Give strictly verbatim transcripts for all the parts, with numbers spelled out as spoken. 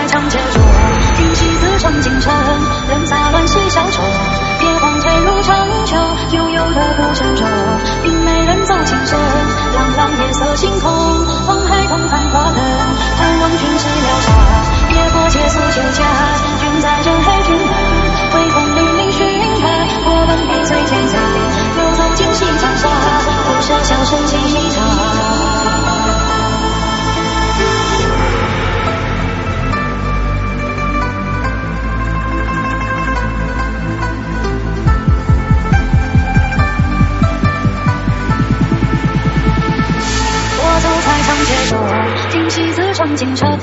在长街中，听戏子唱京城，人杂乱嬉小丑，别慌退入长秋，悠悠的古城中，并没人走近身，朗朗夜色星空，黄海同繁华灯，盼望君是疗伤，别过借宿酒家，君在这黑军门，微风凛凛熏看，我们闭嘴天在，游走进西长沙，不舍笑声细唱。走在长街中，听戏子唱京城。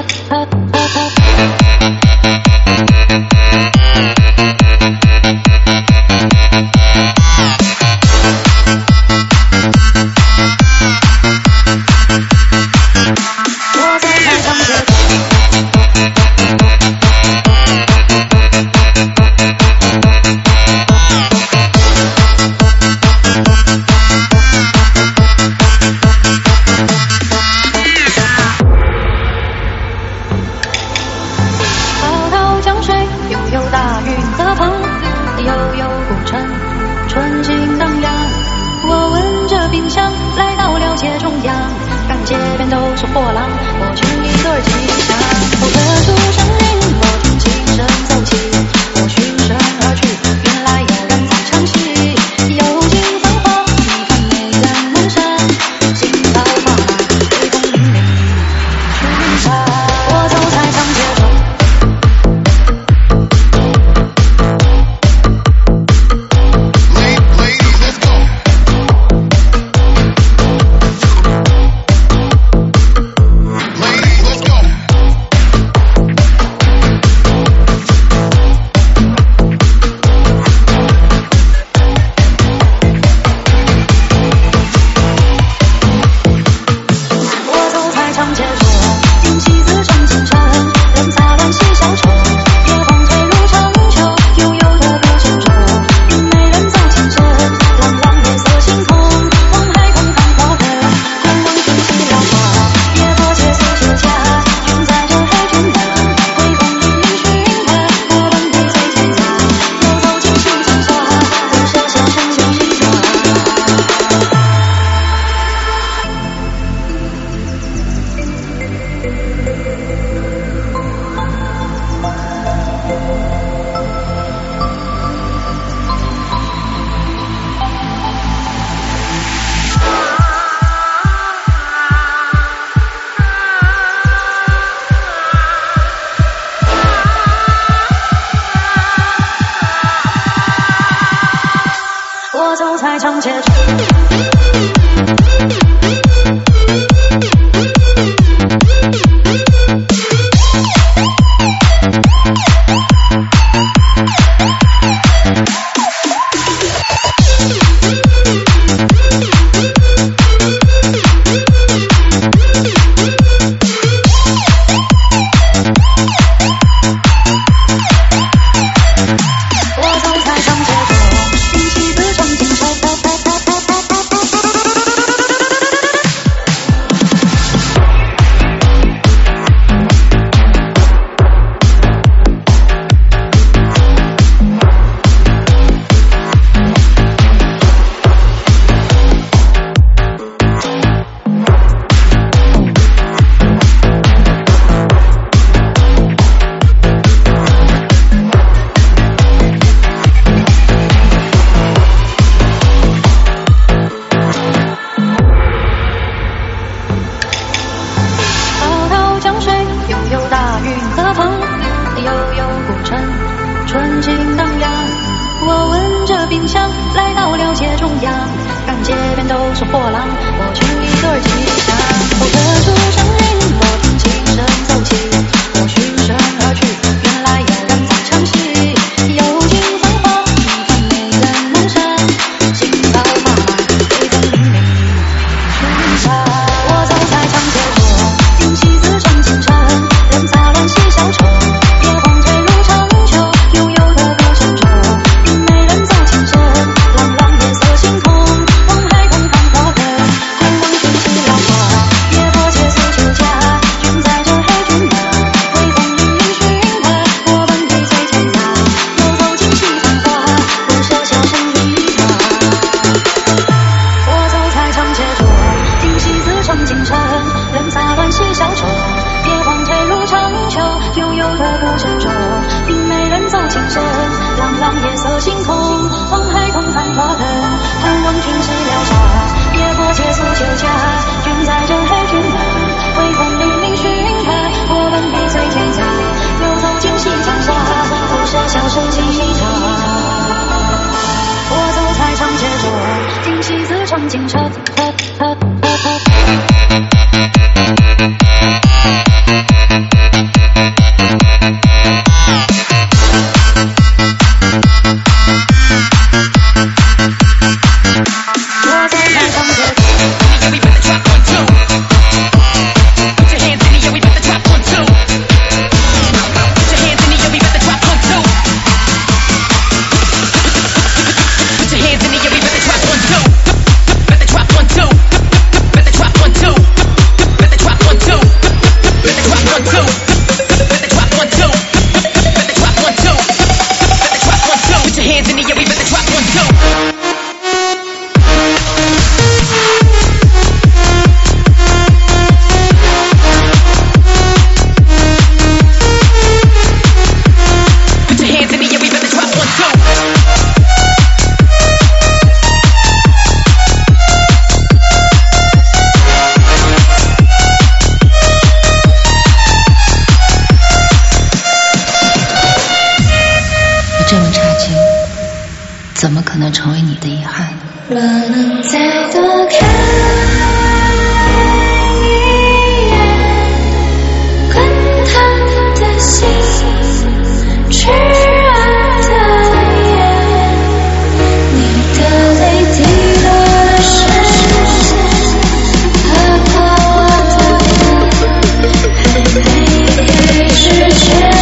我走在长街中。春景荡漾，我闻着冰香，来到了街中央，看街边都是货郎，我寻一对吉祥。我隔出声音，我听琴声奏起，我循声而去，原来有人在唱戏。有尽繁华，你看美人满山，心高挂满，微风凛凛，巡查。我走在长街中。我走在长街中。春景荡漾，我闻着冰香，来到了街中央，看街边都是货郎，我寻一对吉祥。我隔出声音，我听琴声奏起，我循声而去，原来有人在唱戏。有尽繁华，你看美人满山，心高挂满，微风凛凛，巡查。我走在长街中，听戏子唱京城，人杂乱嬉小丑。浪浪夜色星空，黄海同繁华灯，盼望君是疗伤。 望夜色星空，望孩童繁华灯，盼望君是疗沙，别过且诉休假，君在这黑君门，微风凛凛寻客，我们必随天下，游走今夕江沙，不舍笑声细茶。我走在长街中，今夕自长进车，呵呵呵呵。 这么差劲，怎么可能成为你的遗憾？ 若能再多看一眼，滚烫的心，炽热的眼，你的泪滴落了深深，划过我的梦，还没开始却。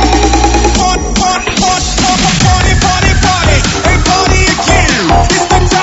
It's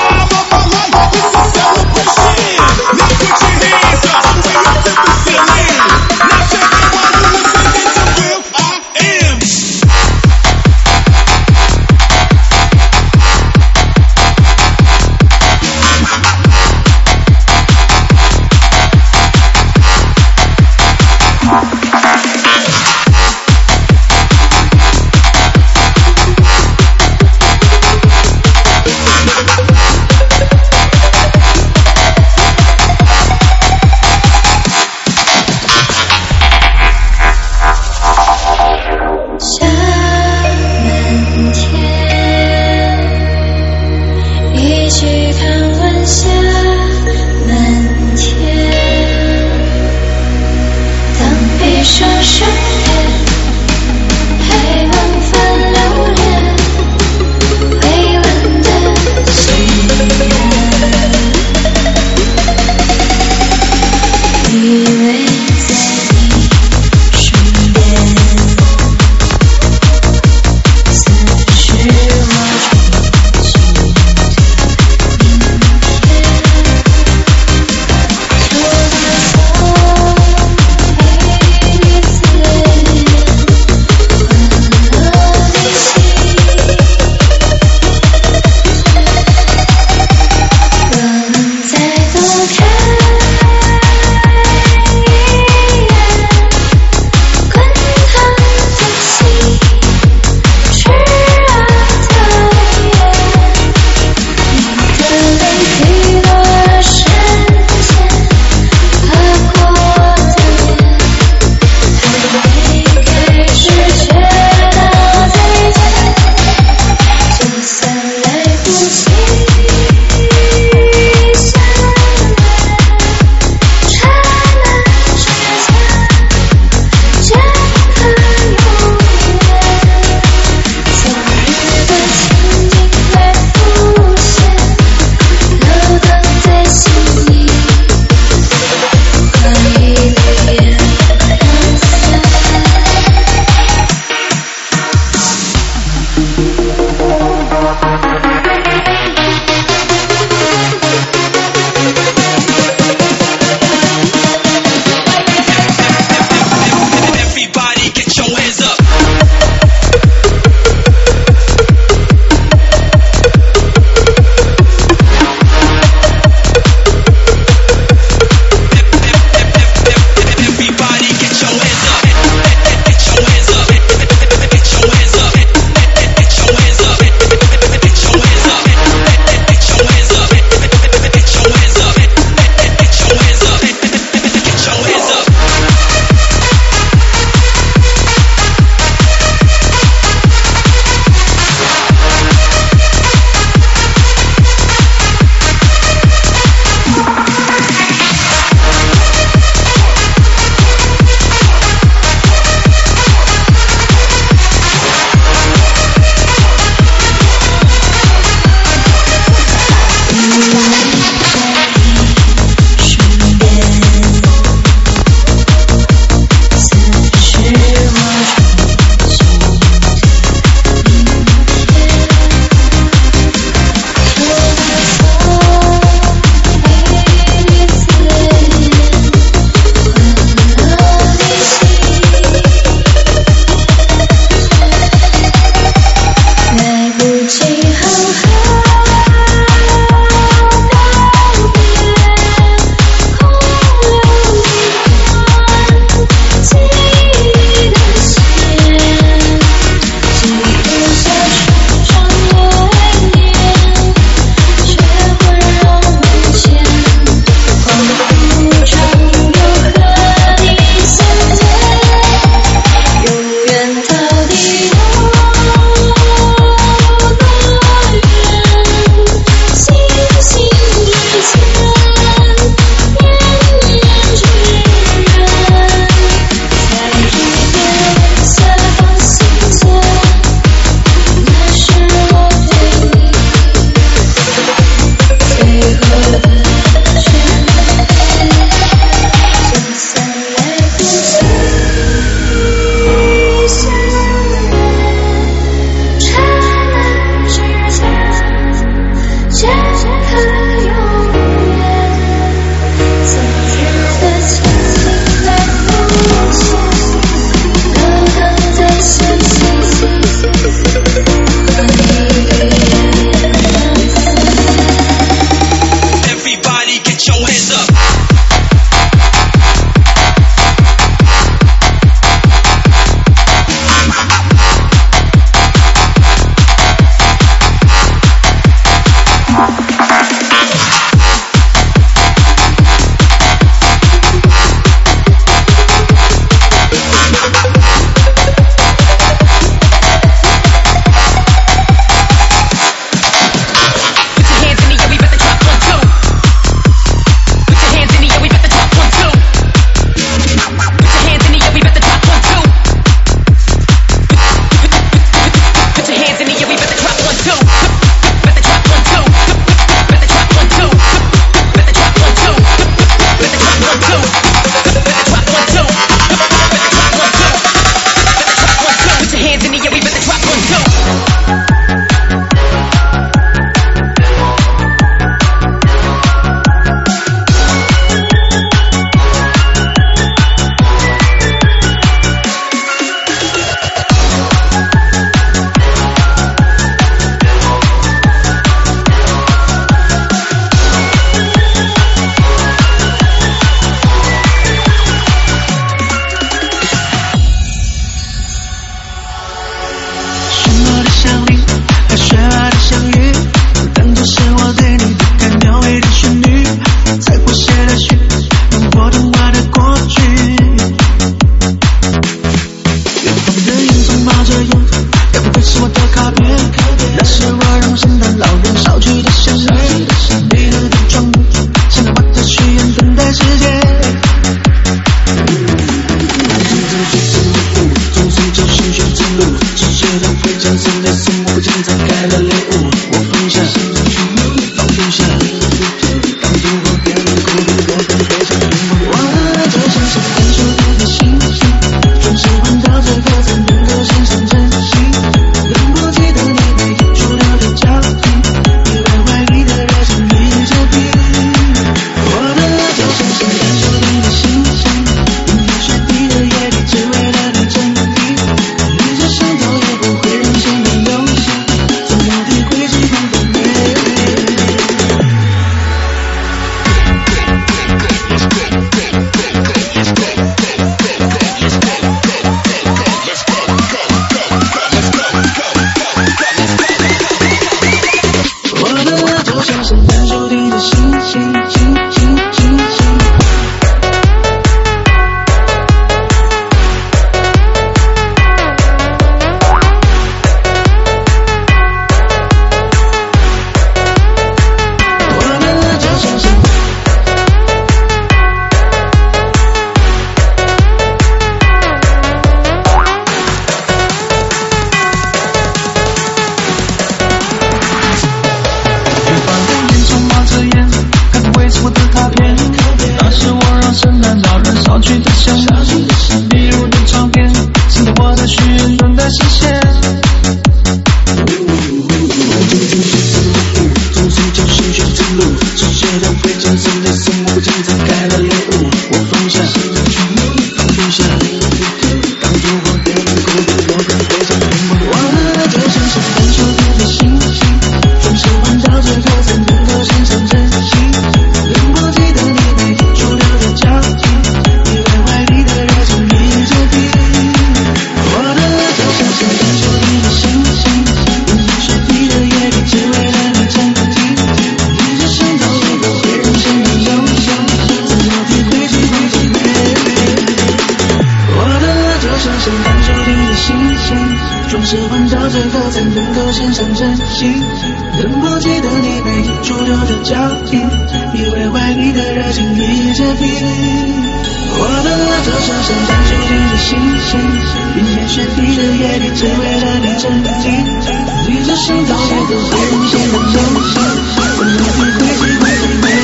放下，放下，当作我的孤独，我更悲伤。我的就像是半熟透的星星，总是环绕着它，才能够欣赏真心。能不记得你每天驻留的脚印，你为怀里的热情一直拼。我的就像是半熟透的星星，冰天雪地的夜里，只为了你暂停。你这伤到一个会让心里忧伤，怎么体会起会起美我的就像是半熟透的星星，总是环绕着它，才能够欣赏真心。能不记得你每天驻留的脚印，你为怀里的热情一直拼。我的就像是半熟透的星星，冰天雪地的夜里，只为了你暂停。你这伤到一个会让心里忧伤，怎么体会起会起美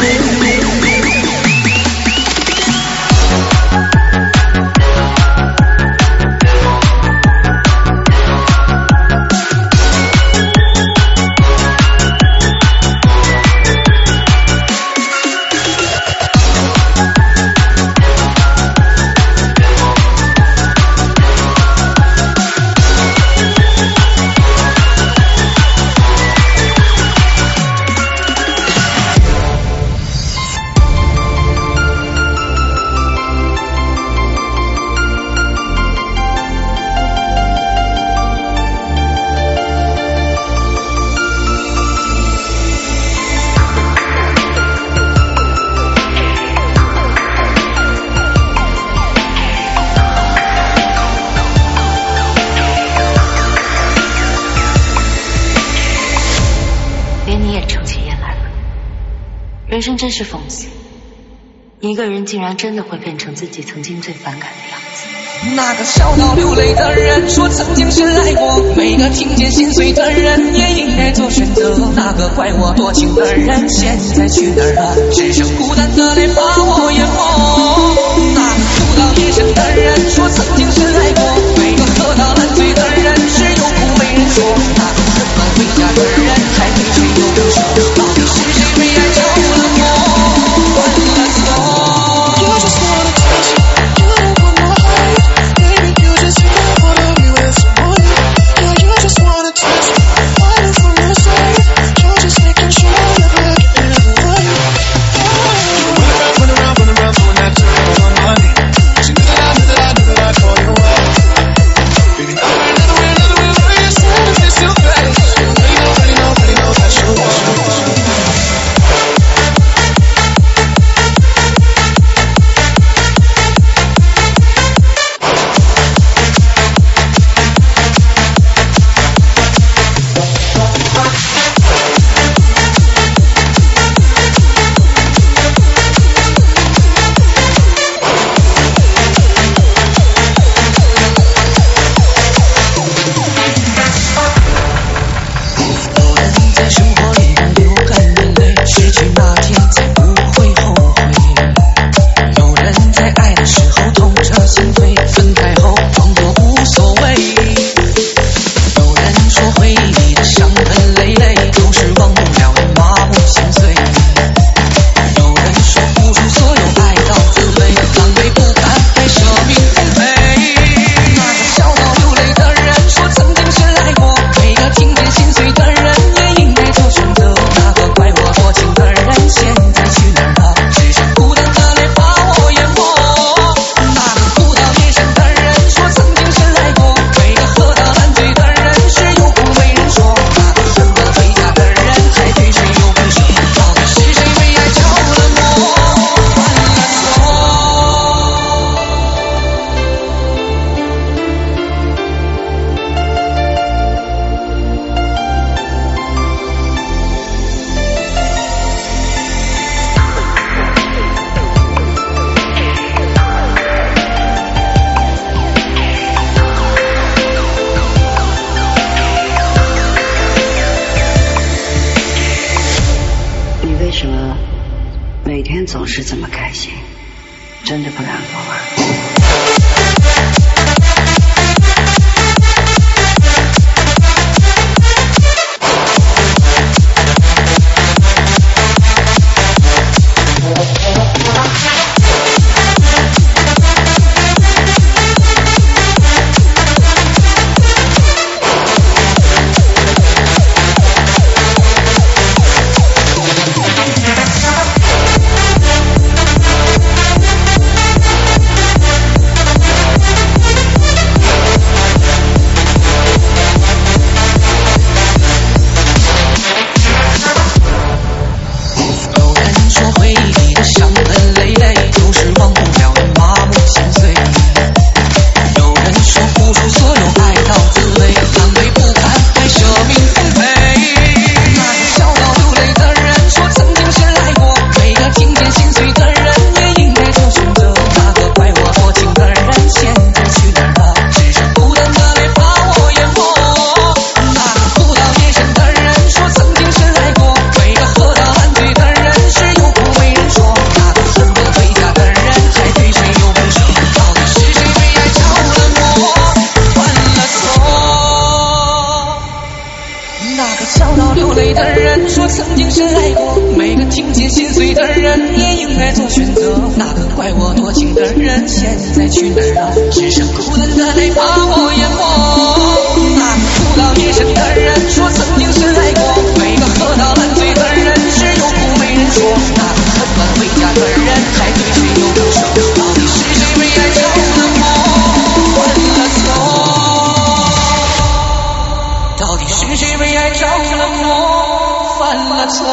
人生真是讽刺，一个人竟然真的会变成自己曾经最反感的样子。 那个笑到流泪的人说曾经深爱过，每个听见心碎的人也应该做选择。那个怪我多情的人现在去哪儿了？只剩孤单的泪把我淹没。那个哭到夜深的人说曾经深爱过，每个喝到烂醉的人只有苦没人说。那个等到回家的人还对谁有不舍？到底是谁为爱着了魔，换了错？ 每天总是这么开心，真的不难过吗？ 说曾经深爱过，每个听见心碎的人也应该做选择。那个怪我多情的人现在去哪儿了？只剩孤单的泪把我淹没。那个哭到夜深的人说曾经深爱过，每个喝到烂醉的人只有苦没人说。那个很晚回家的人还对谁有不舍？到底是谁为爱着了魔，犯了错？到底是谁为爱着了魔，犯了错？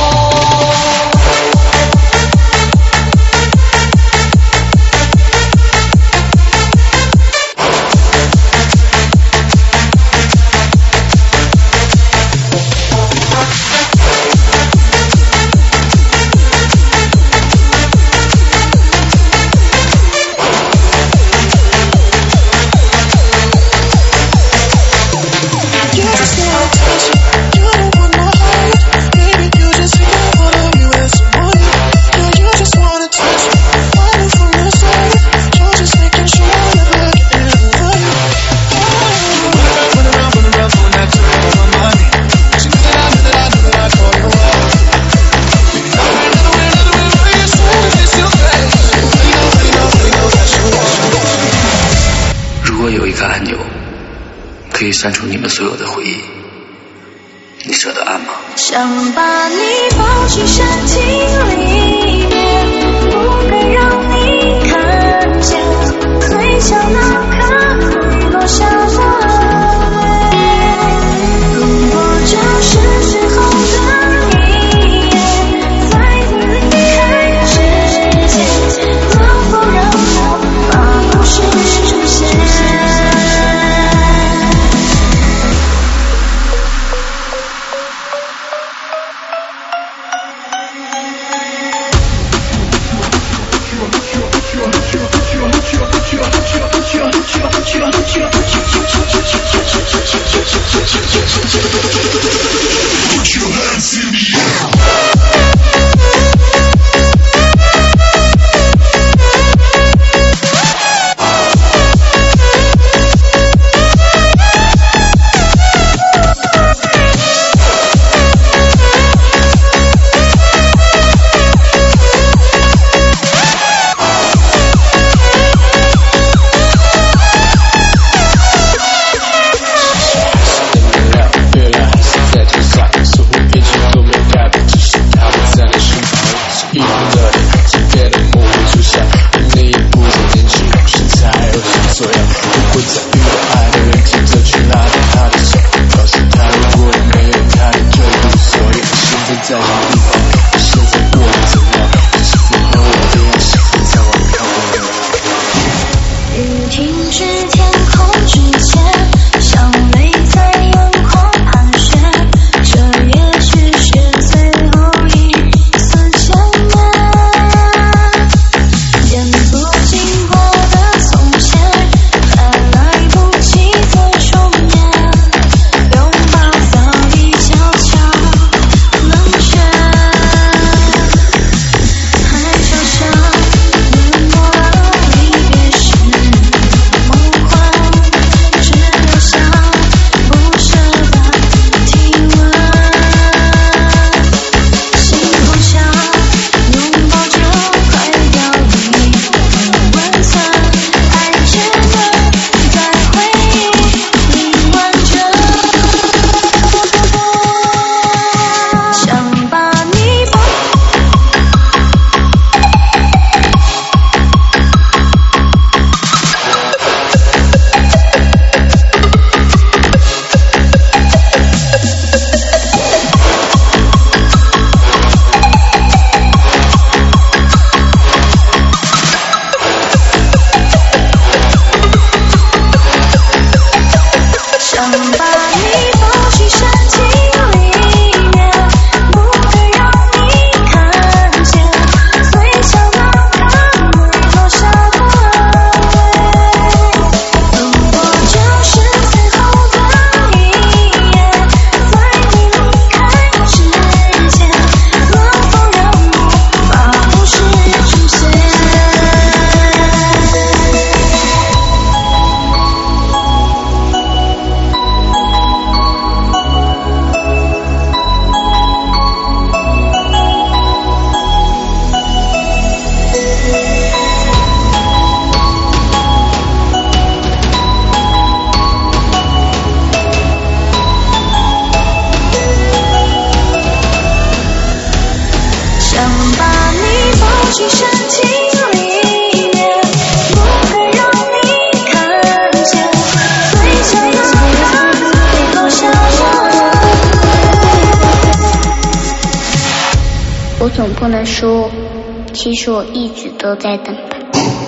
可以删除你们所有的回忆，你舍得按吗？ 想把你抱进身体里面，不该让你看见嘴角那颗会落下的泪。如果这是最后的一夜，在你离开之前，能否让我把故事重写？ 总不能说，其实我一直都在等吧。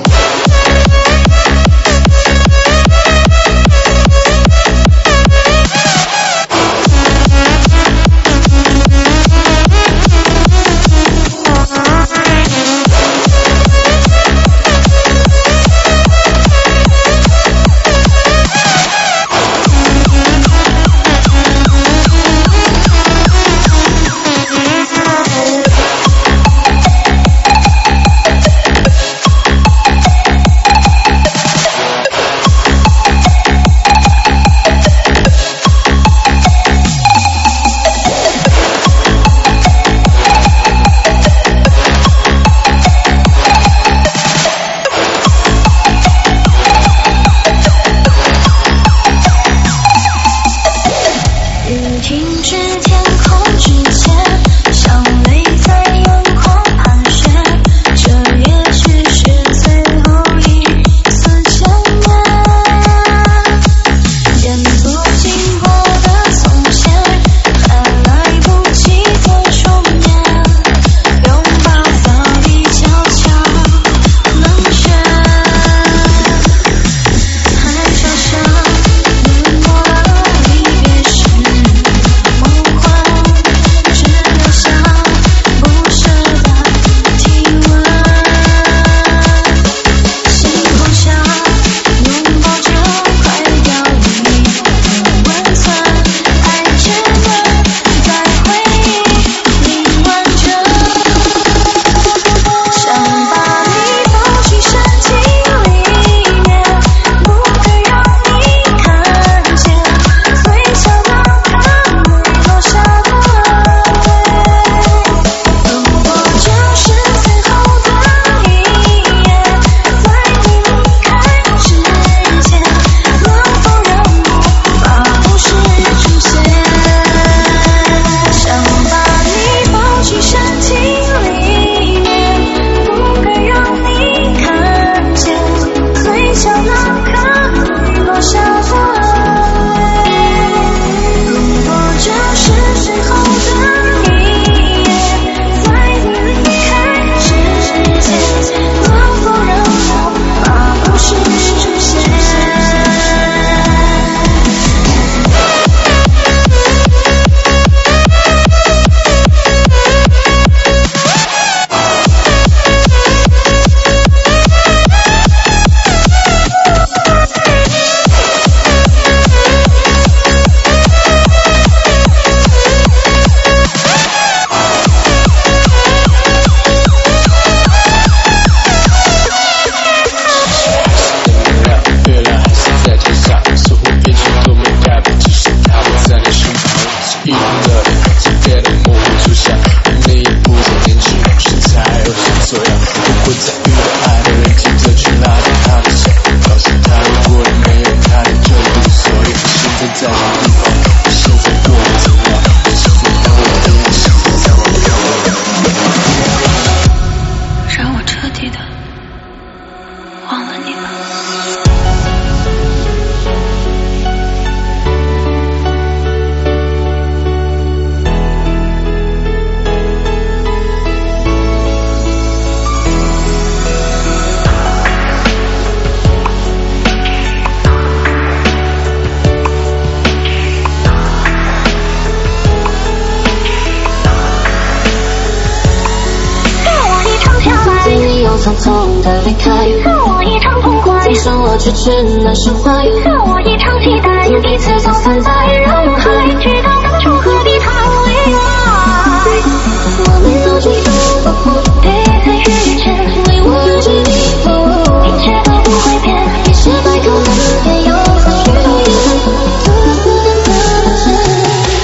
匆匆的离开， 让我一场痛快， 总算我只只能释怀， 让我一场期待， 彼此走散在人海， 知道当初何必谈恋爱。 我们都知道我不必再遇见，为我自己弥补， 一切都不会变， 一切百口难辩，又何须言？独自的等着。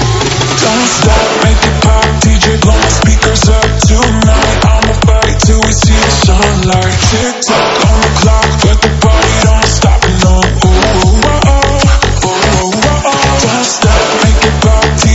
Don't stop, make it pop, D J blow my speakers up tonight. I'ma fight till we see the sunlight. Tick tock on the clock, but the party don't stop. No, oh, oh, oh, oh, oh, oh, oh. Don't stop, make it pop.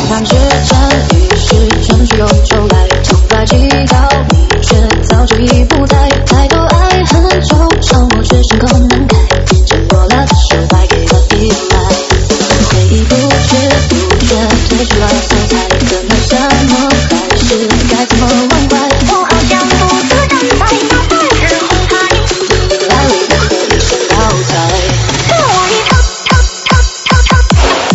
看之前已是春去又秋来，常在祈祷你却早就已不在。抬头爱恨惆怅，我却心口难开，沉默了手败给了依赖，回忆不知不觉褪去了色彩，怎么想我还是该怎么忘怀？ 我好像独自站在那半日红台， 来路不可以先倒栽。 自我一唱唱唱唱唱。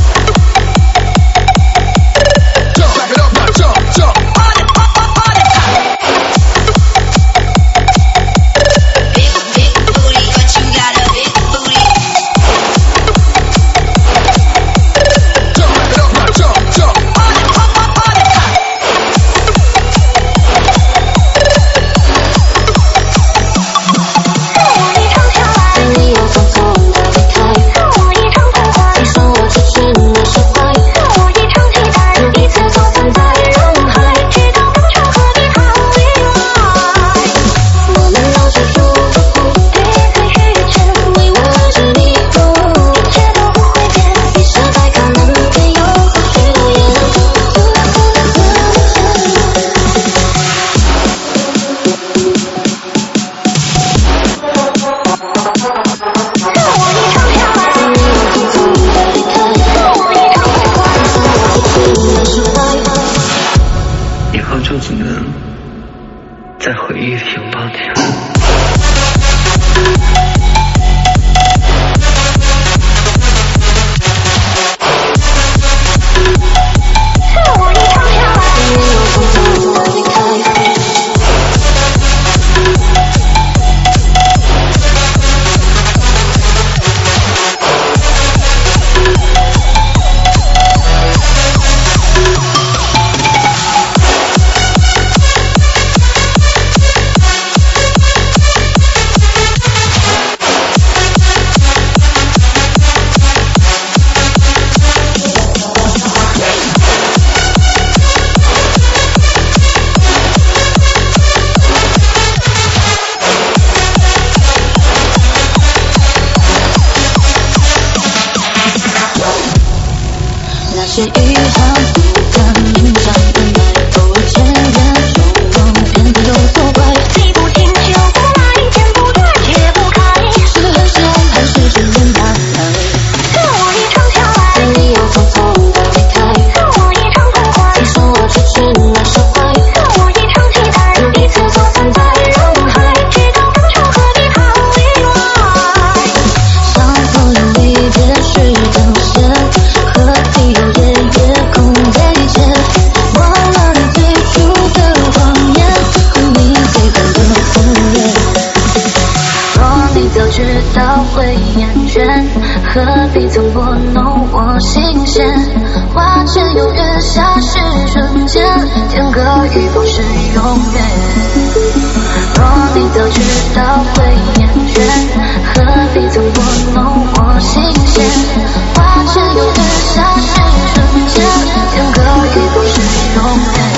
在回忆里拥抱你了。 那些遗憾不敢明讲的爱，偶尔牵连冲动，偏偏有所怪。 记不清就不来，剪不断解不开， 是很想还是真的难挨？ 自我一场下来， 你又匆匆的离开， 自我一场痛快， 你说我只是难释怀， 自我一场期待，彼此走散在人海，直到当初和你好意外。 相逢有离别时等闲，何必有夜夜空悲切？忘了你最初的谎言，和你最后的敷衍。若你早知道会厌倦，何必总拨弄我心弦？花前有月下是瞬间，天各一方是永远。若你早知道会厌倦，何必总拨弄我心弦？花前有月下是瞬间，天各一方是永远。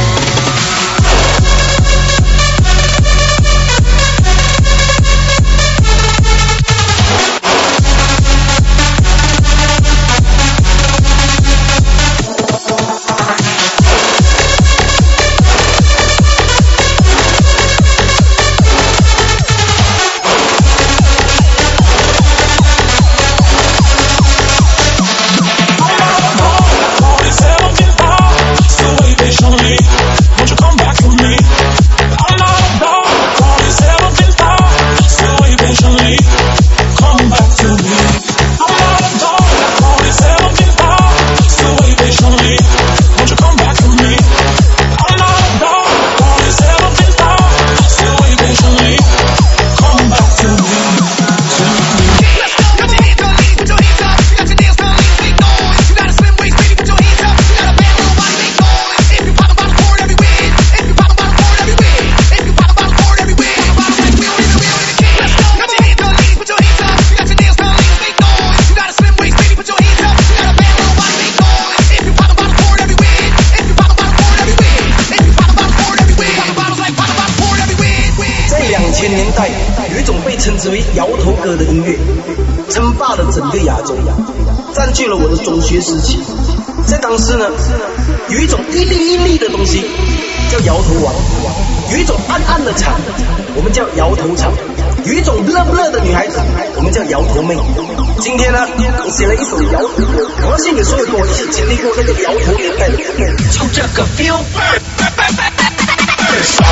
称之为摇头歌的音乐，称霸了整个亚洲，占据了我的中学时期。 在当时呢，有一种一粒一粒的东西叫摇头王，有一种暗暗的场，我们叫摇头场，有一种乐不乐的女孩子，我们叫摇头妹。今天呢，我写了一首摇头歌，我要献给所有跟我一起经历过那个摇头年代的人。 就这个 feel 倍儿倍儿倍儿倍儿爽。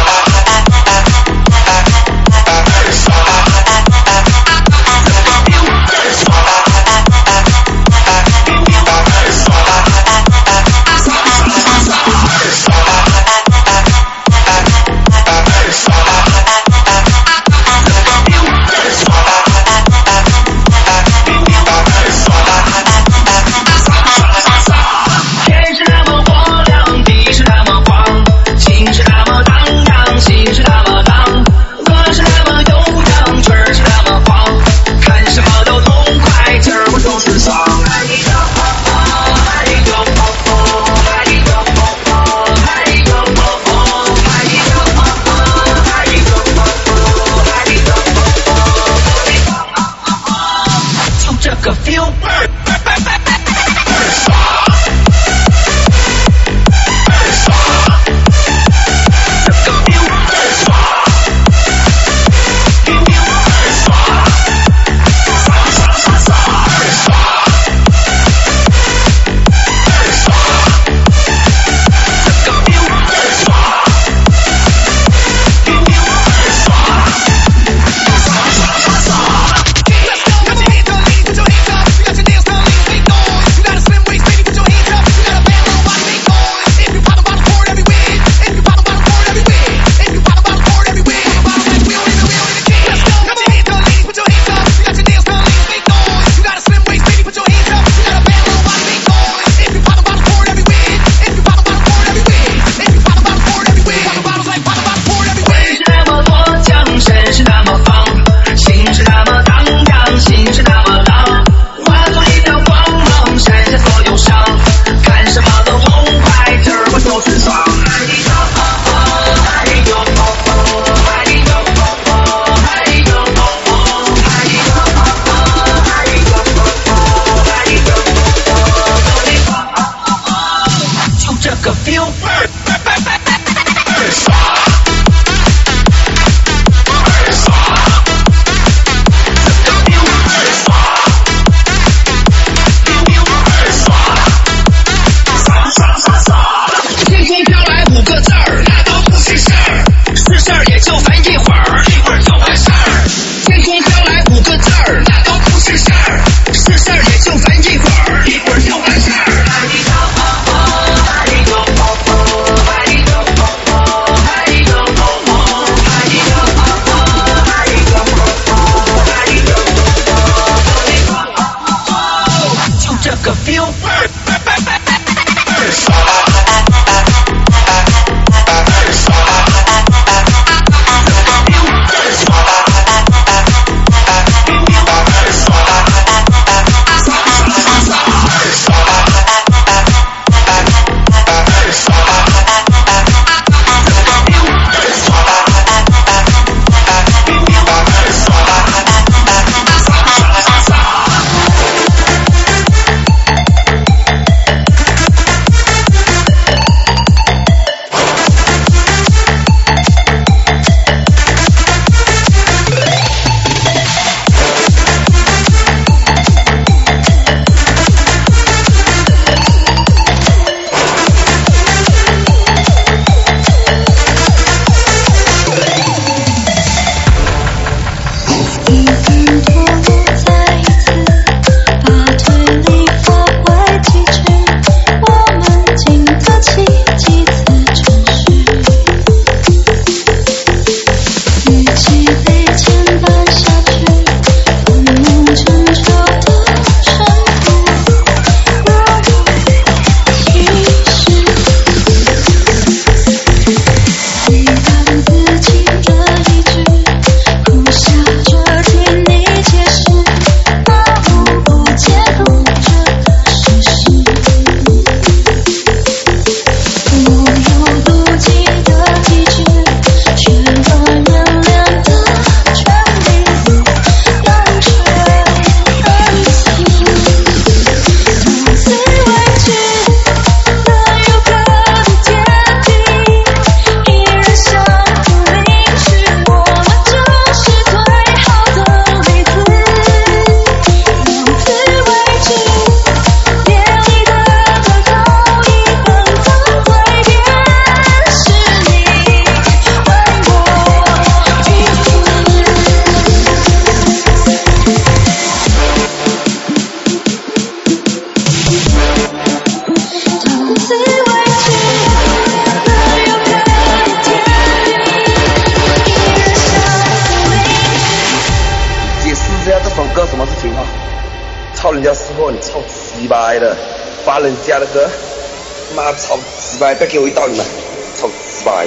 么事情啊？抄人家私货，你抄鸡掰的，发人家的歌，妈抄鸡掰，不要给我一道理嘛，抄鸡掰。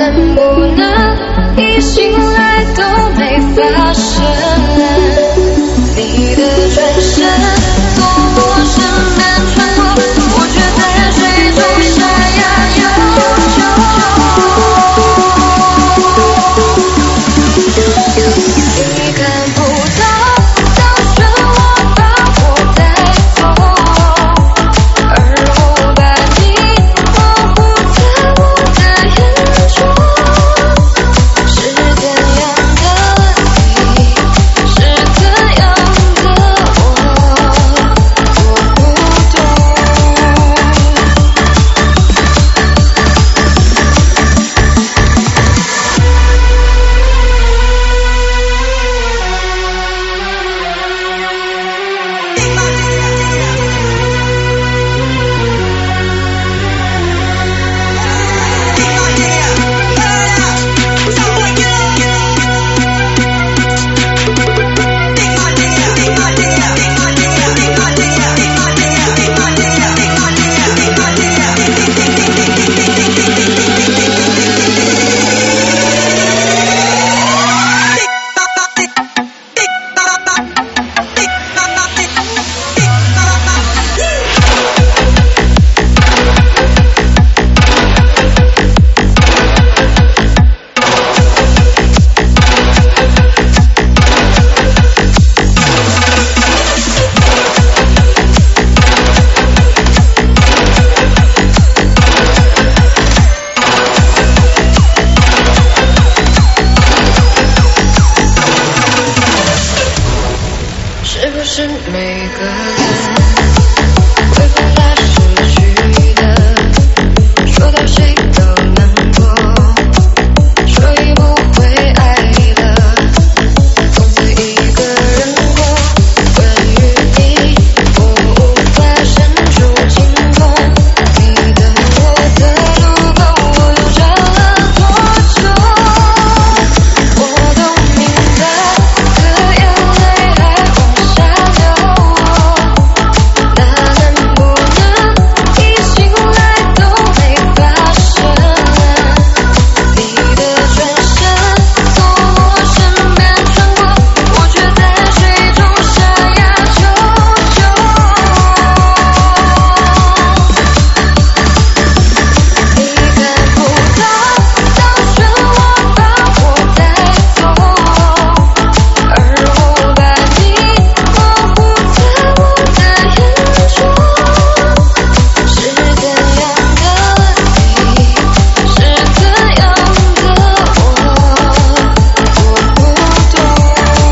能不能一醒来都没发生？你的转身从我身边穿过，我却在水中沙哑求救。你看不到当时我把我带走，而我把你模糊在我的眼中。是怎样的你，是怎样的我，我不懂。是不是每个人会碰到失去的，说到谁都难过，所以不会爱了，从此一个人过。关于你，我无法伸出轻功，你的我的路口，我又找了多久？我都明白，可眼泪还往下流。那能不能一醒来都没发生？你的转身从我身边穿过，我却在水中沙哑求救。你看不到当时我把我带走，而我把你模糊在我的眼中。是怎样的你，是怎样的我，我不懂。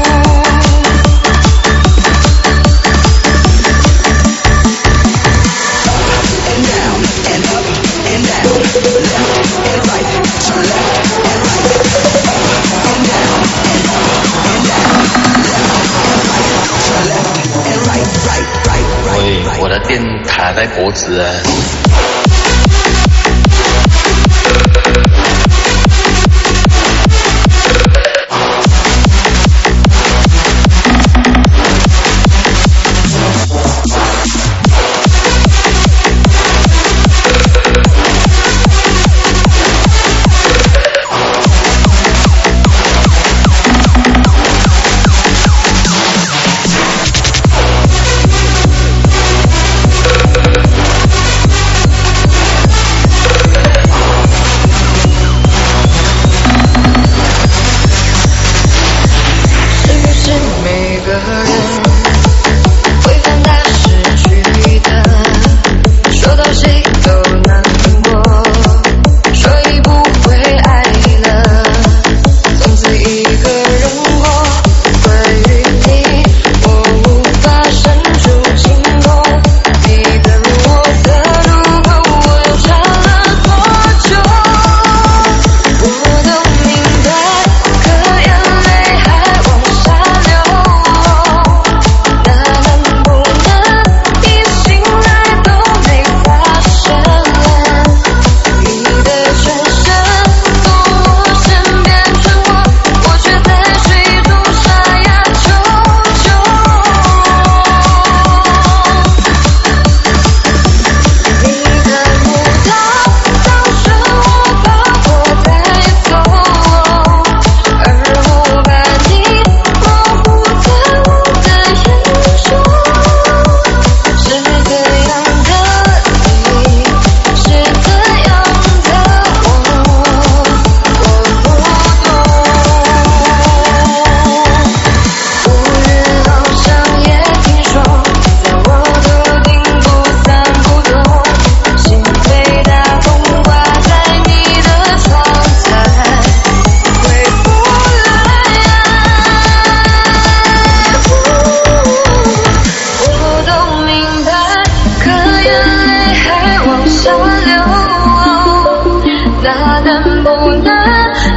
喂，我的电卡在脖子啊。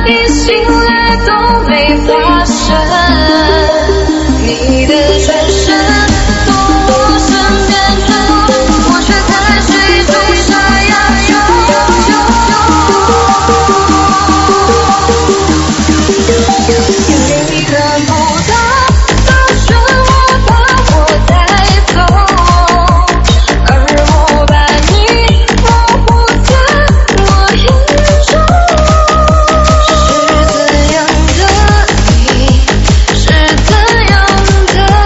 你醒来都没发生，你的转身从我身边穿过，我却在水中沙哑游游。你看不到的漩涡把我带走，而我把你模糊在我眼中。是怎样的你，是怎样的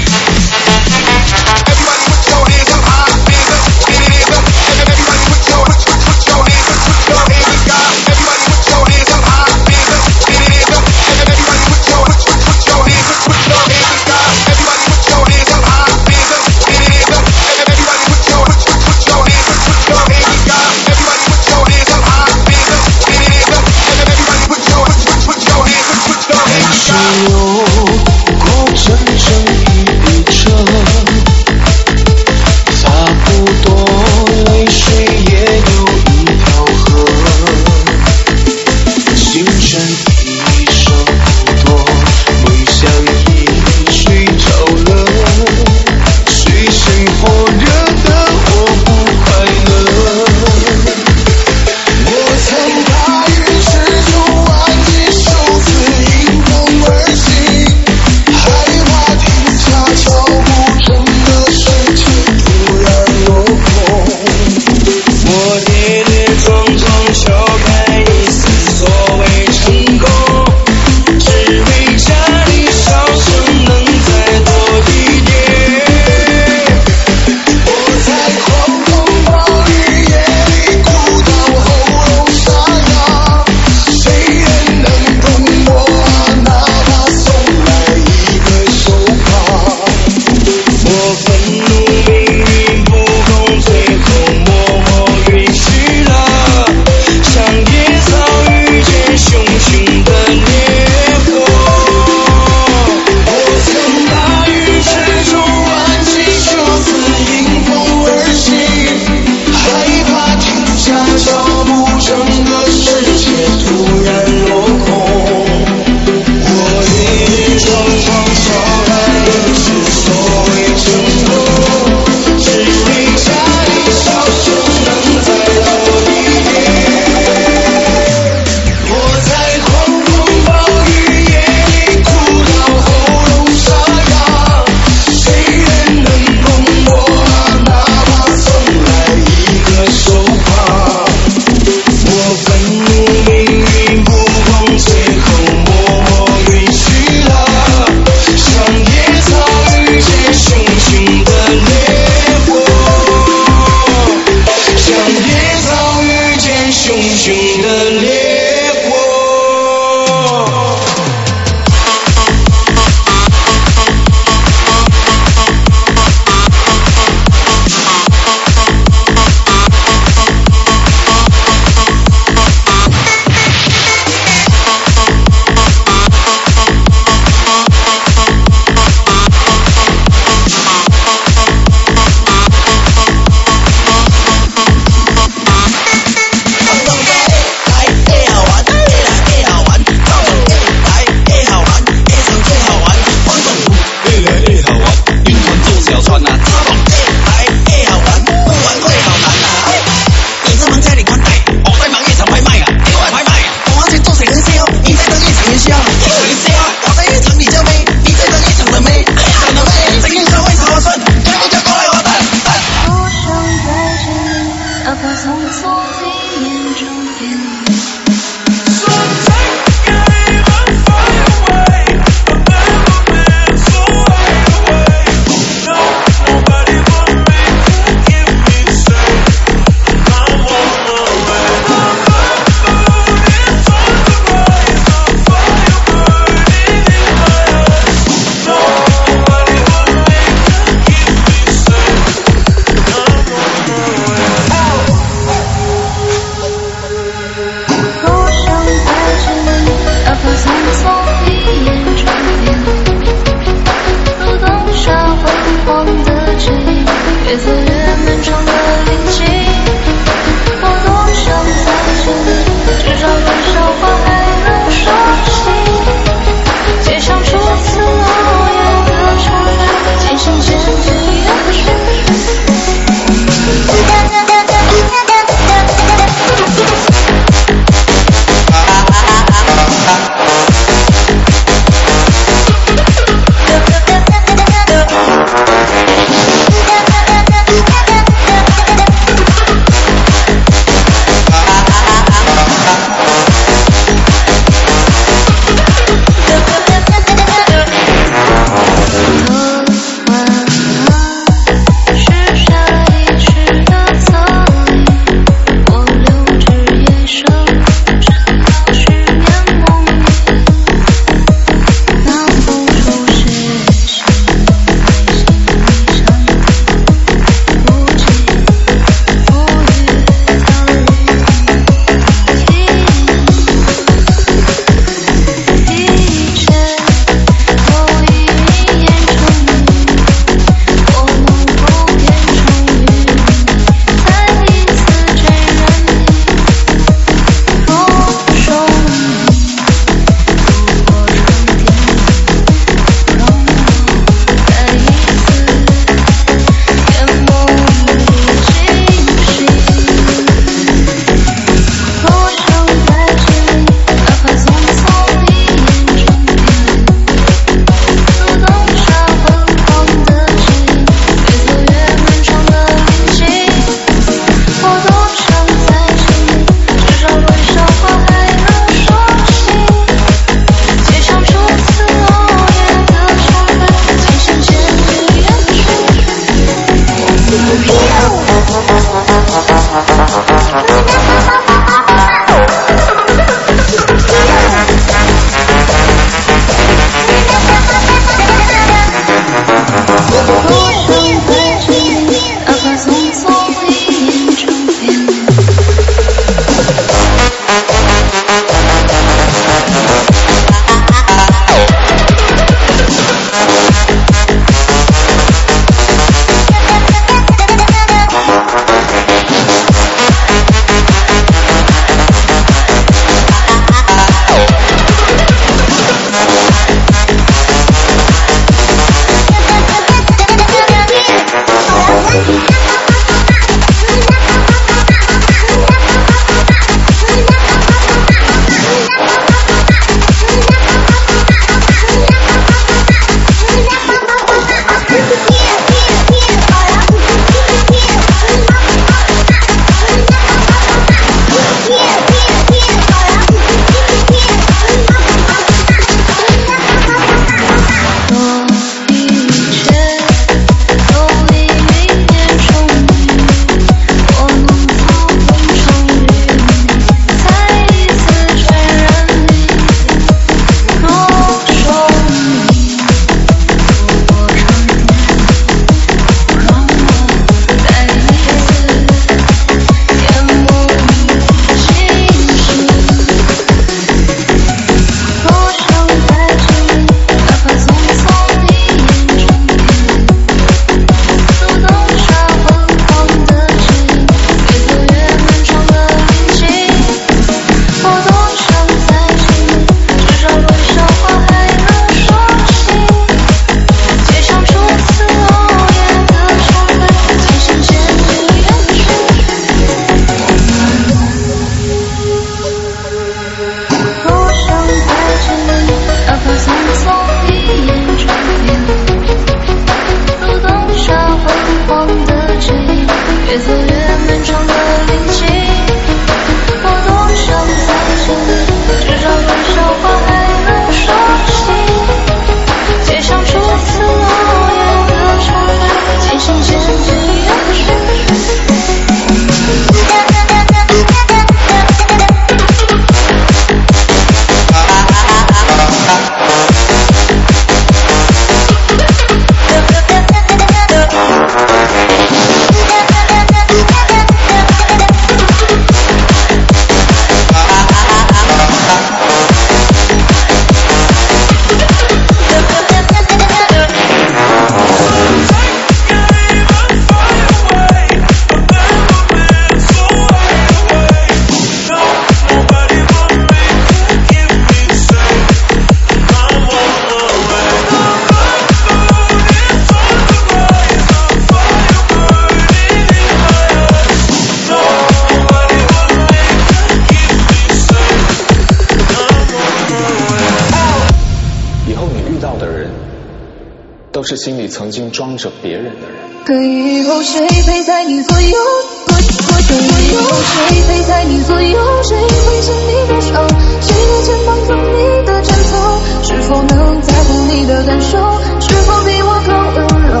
都是心里曾经装着别人的人。 可以后谁陪在你左右？可以后谁陪在你左右？谁会牵你的手？谁的肩膀做你的枕头？是否能在乎你的感受？是否比我更温柔？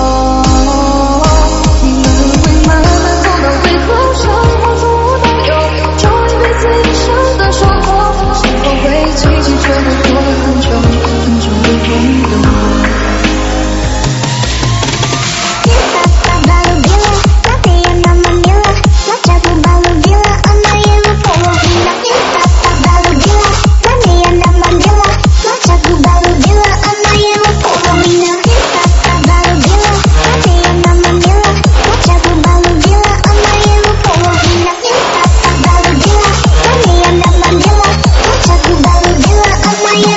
你们会慢慢走到最后，像我说我都有，终一辈子一生的守候。是否会记起这个过了很久很久的风流？ I'm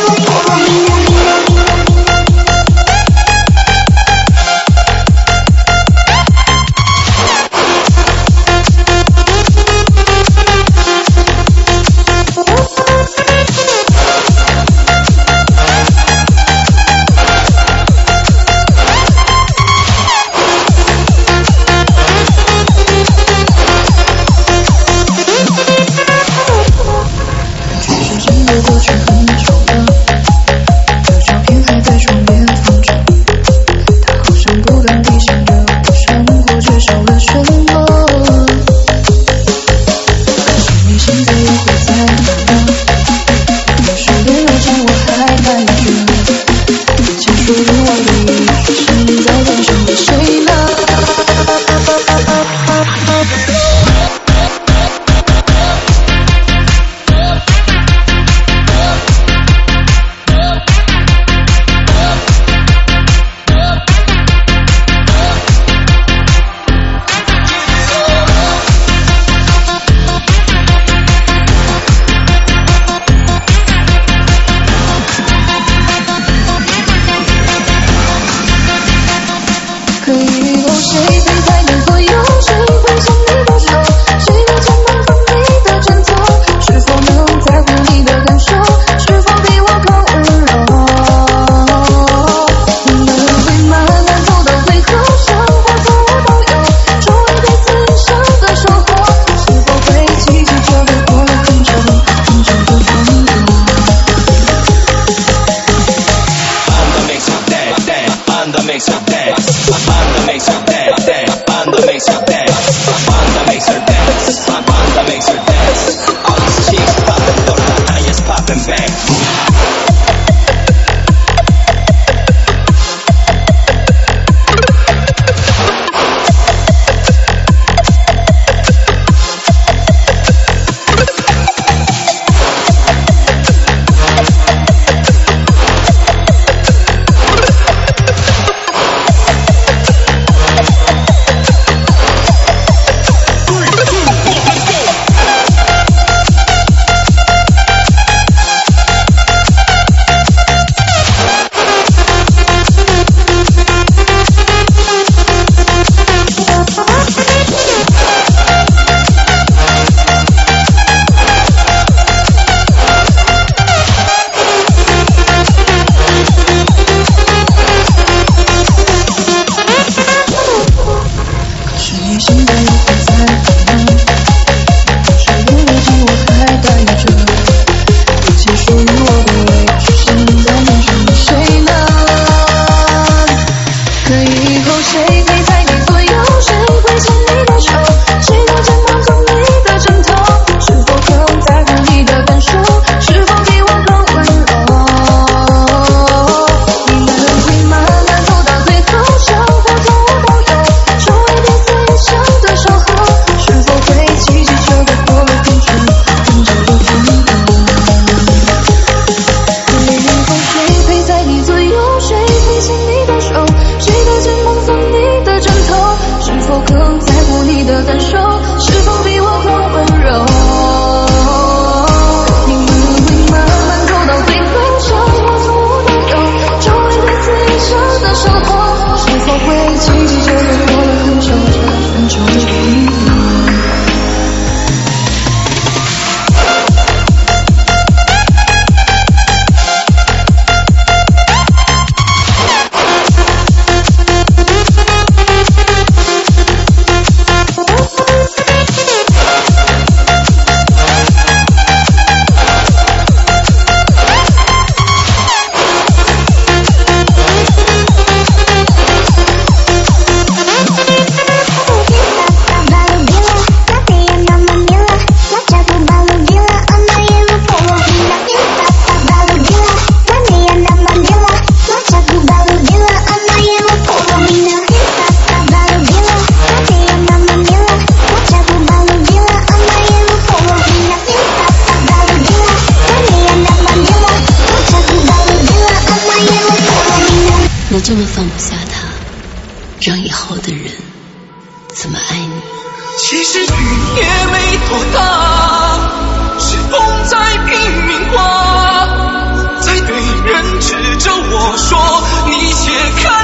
这么放不下他，让以后的人怎么爱你？ 其实雨也没多大，是风在拼命刮，在对人指着我说你且看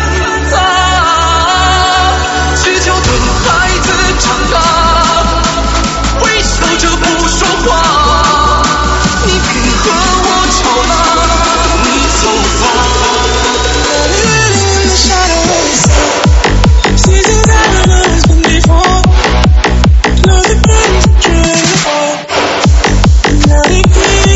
他，只求等孩子长大，微笑着不说话，你别和我吵了，你走吧。Let it be.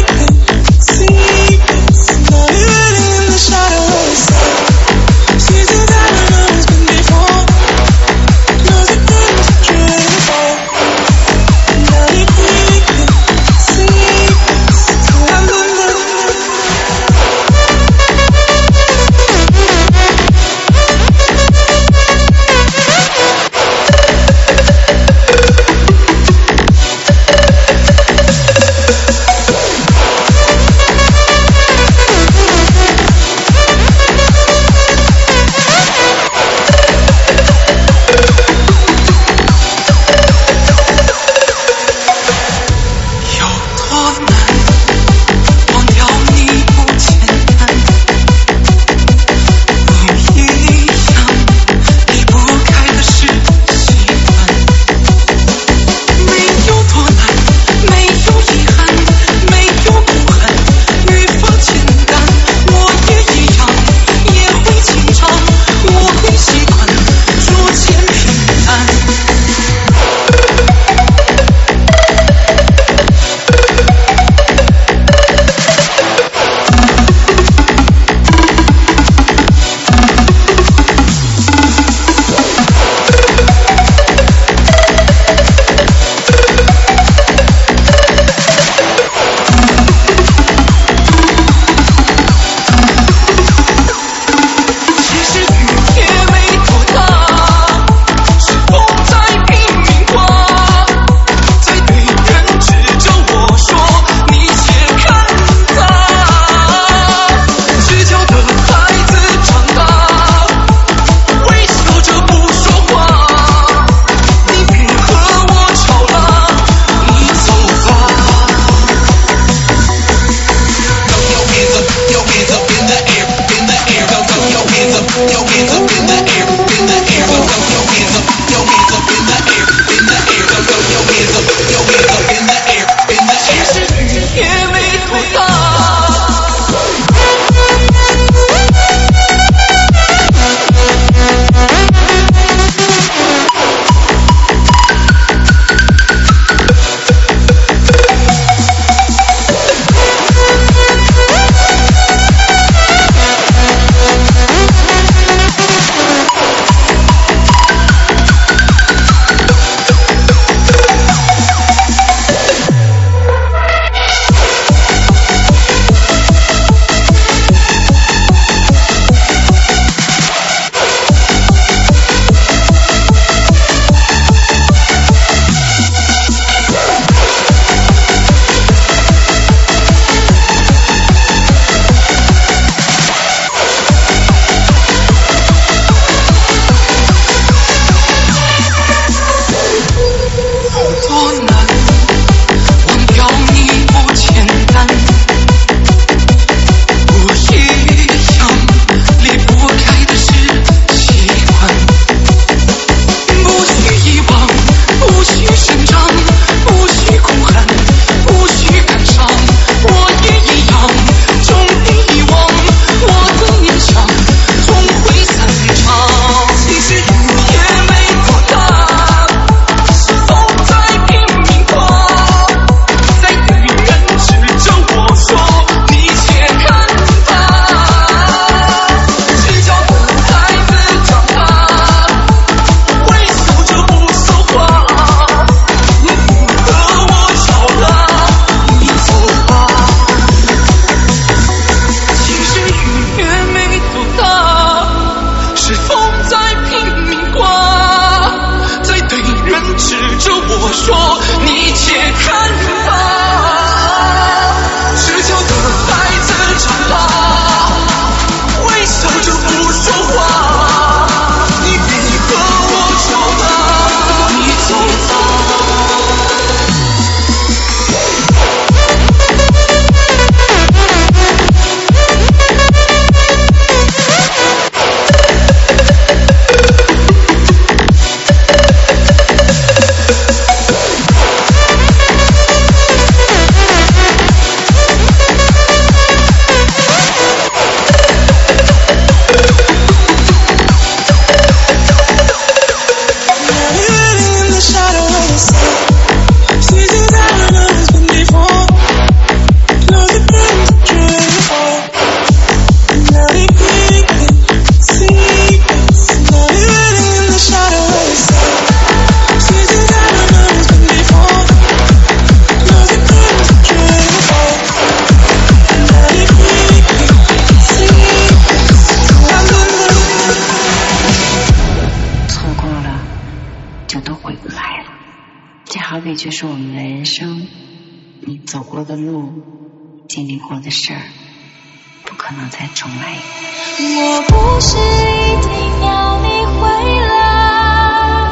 许是我们的人生，你走过的路，经历过的事儿，不可能再重来一遍。 我不是一定要你回来，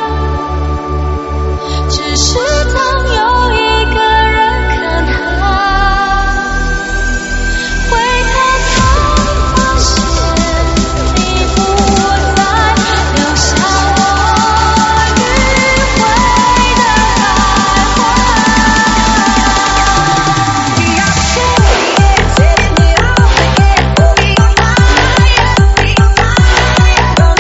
只是当有一个人看海，回头才发现你不在，留下我迂回的徘徊。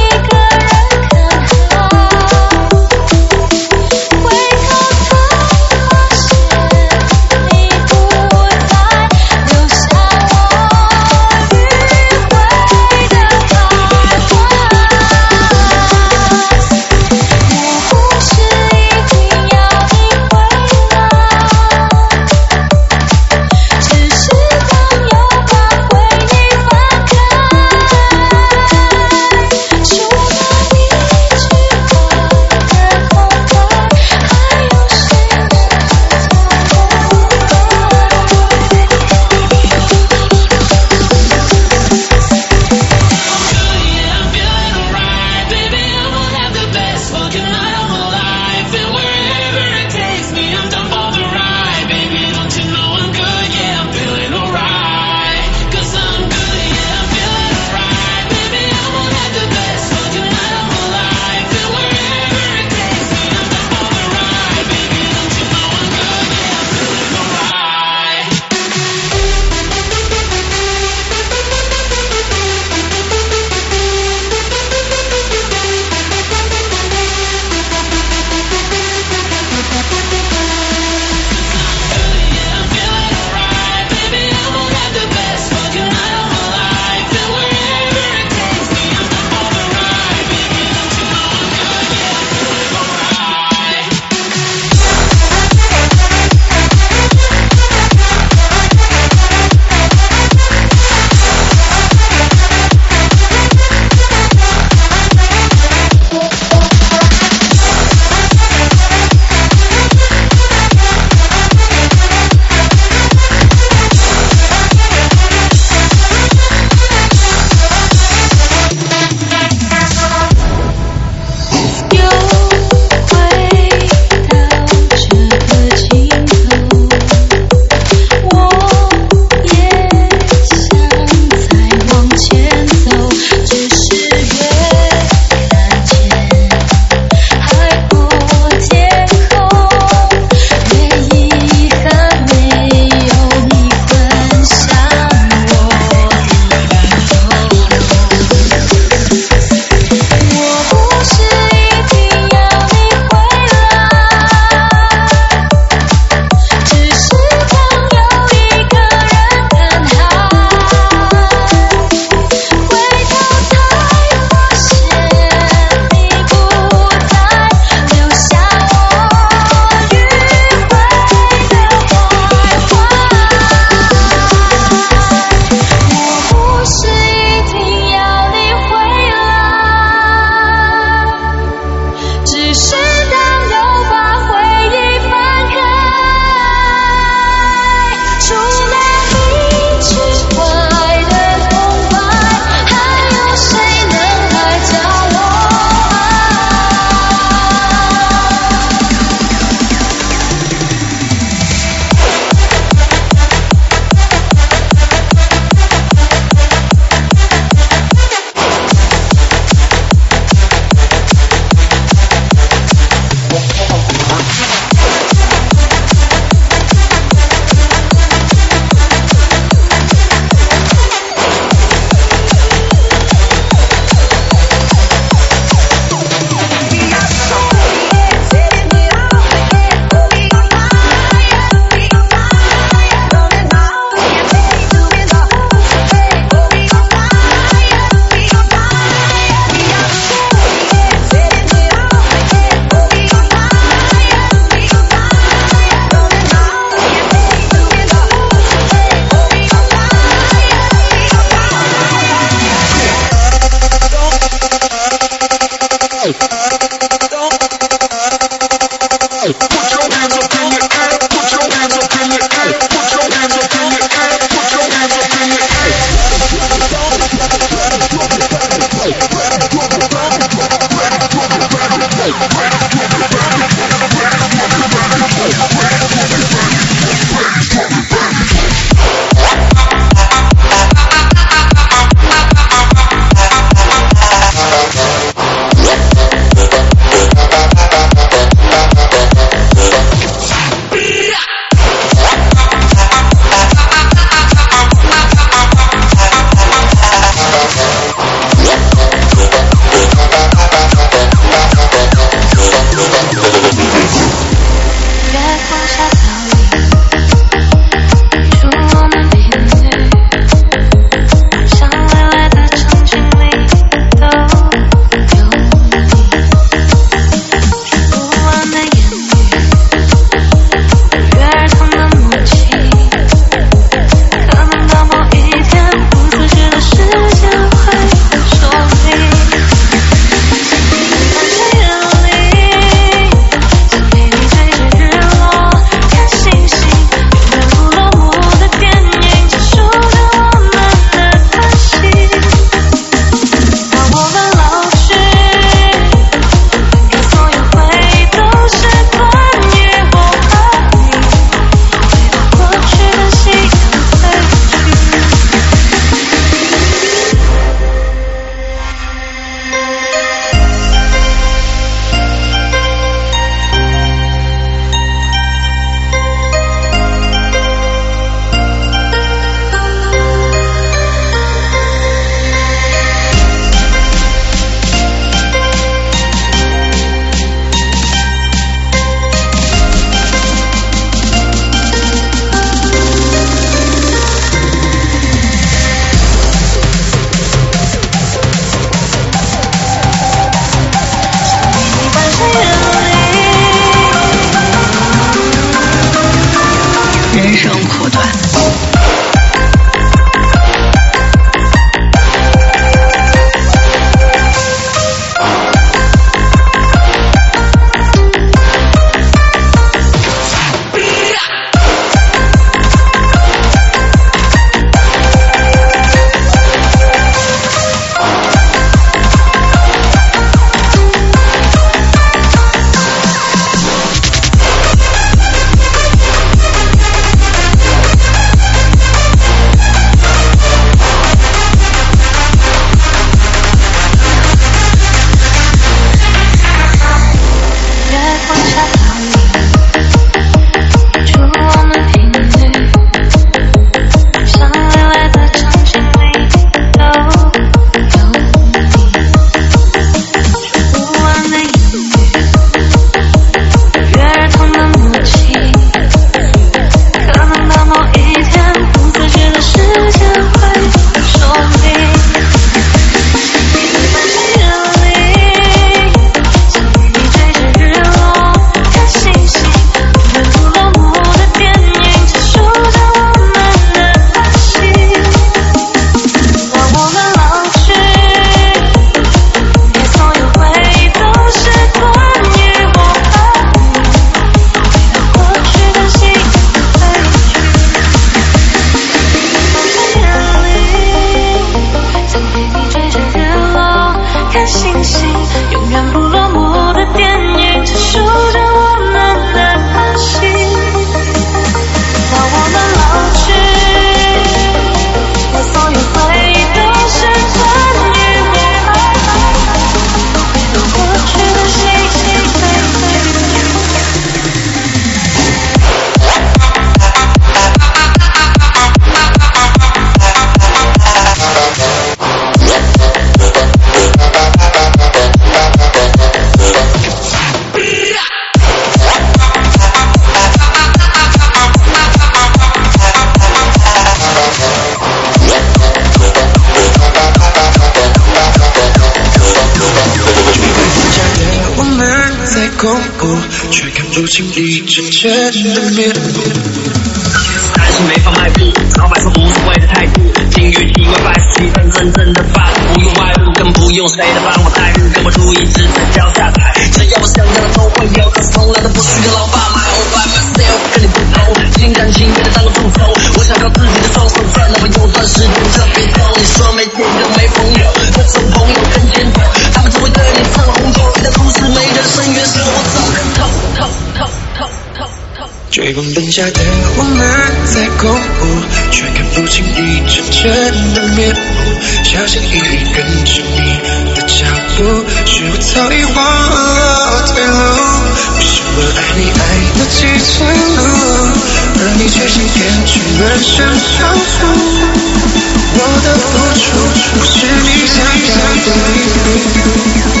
怖，却看不清你真正的面目。 但是没法迈步，老板说无所谓的态度，金玉体外百事气氛真正的发怒，不用外物，更不用谁的帮我带路，跟我注意只在脚下踩，只要我想要的都会有，可是从来都不需要老爸买 all by myself， 跟你不同，心甘情愿的当个助手，我想靠自己的双手赚那么有段时间，这别逗，你说没见就没朋友，这种朋友更坚强，他们只会对你唱红酒，你的故事每个深渊是我走的透透透透透透。 追光灯下的我们在共舞，却看不清你真正的面目，小心翼翼跟着你的脚步，是我早已忘了退路。为什么爱你爱的几层路，而你却想变成人生包袱？我的付出不是你想要的礼物。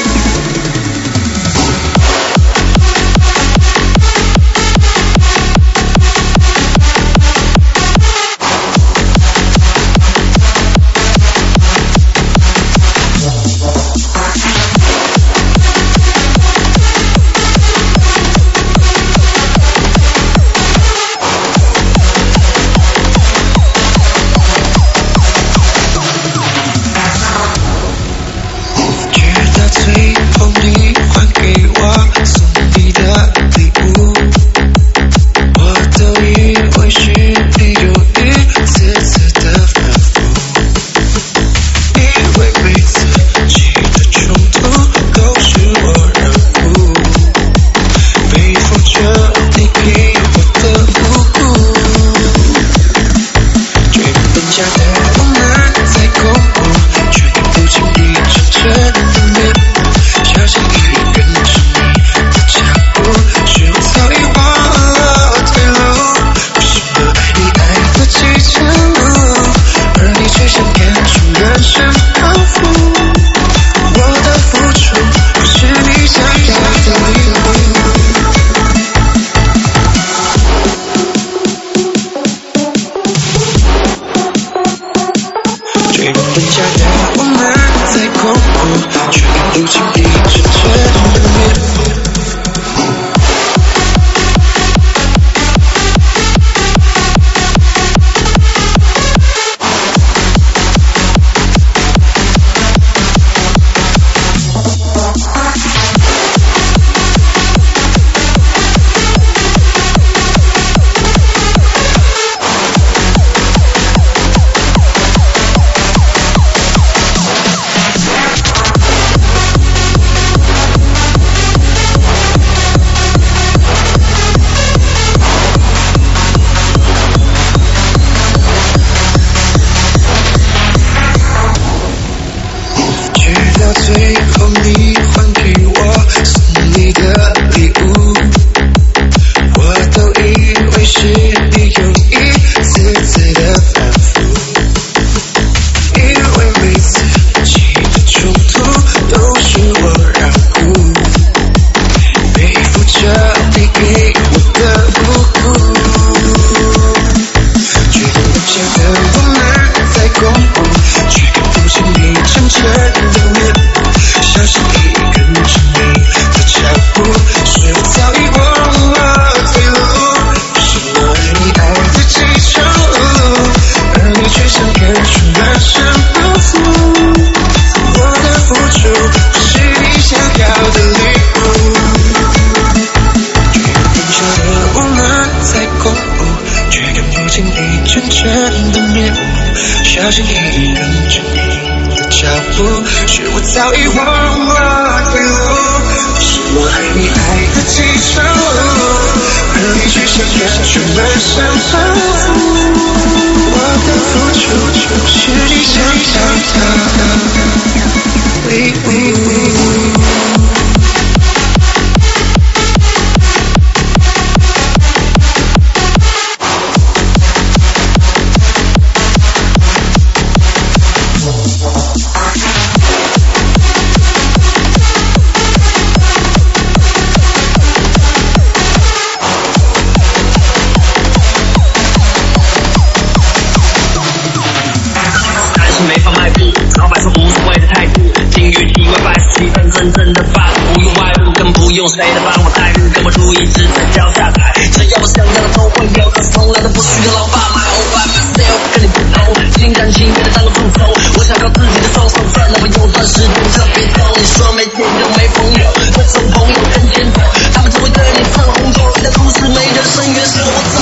用谁的帮我带路，跟我出一直在脚下踩。只要我想要的都会有，可是从来都不需要老爸买。All by myself， 跟你不同，心甘情愿的当个助手。我想靠自己的双手赚那么有段时间特别痛。你说没见就没朋友，这种朋友更艰苦，他们只会对你喷红酒。你的故事没人生源是我。